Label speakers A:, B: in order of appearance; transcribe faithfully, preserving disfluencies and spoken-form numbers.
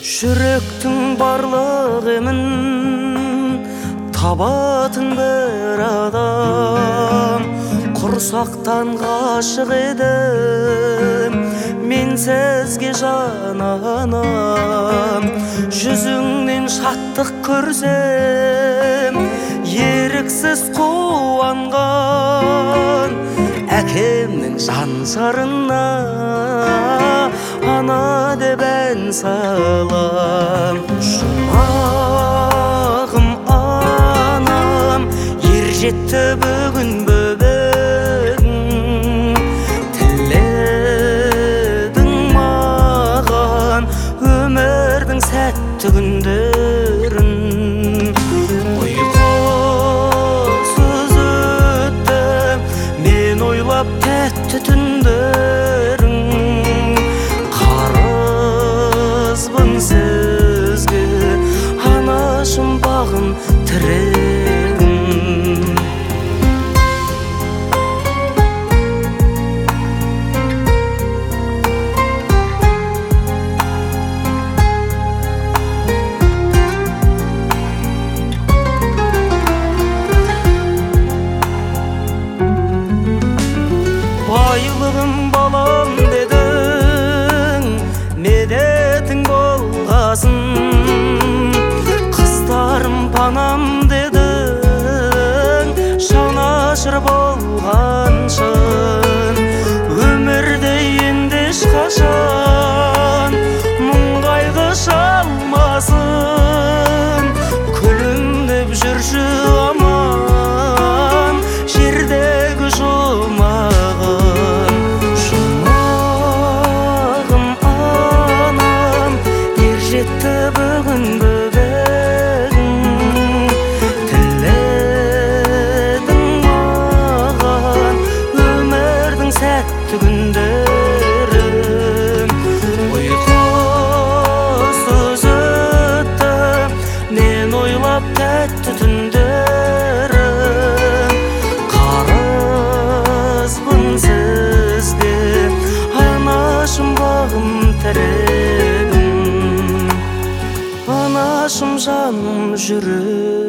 A: Жүректің барлық емін табатын бір адам. Құрсақтан ғашық едім мен сізге жан анам. Жүзіңнен шаттық көрсем еріксіз қуанған. Әкемнің жан сарына ана деп ән салам. Жұмағым анам, ер жетті бүгін бөбегің. Тіледің маған өмірдің сәтті күндерін. Ұйқысыз өтті мен ойлап тәтті түндерің. Қарызбын сізге анашым бағым тірегім. Байлығым балам дедің, медетің болғасын. Қыздарым панам дедің, жанашыр болғаншын. Өмірде енді ешқашан мұң қайғы шалмасын. Күлімдеп жүрші аман жердегі жұмағын. Жұмағым анам, ер жетті бүгін бөбегің. Тіледің маған өмірдің сәтті күндерін. Ұйқысыз өтті мен ойлап тәтті түндерін. Қарызбын сізге анашым бағым тірегім. Анашым жаным жүрегім.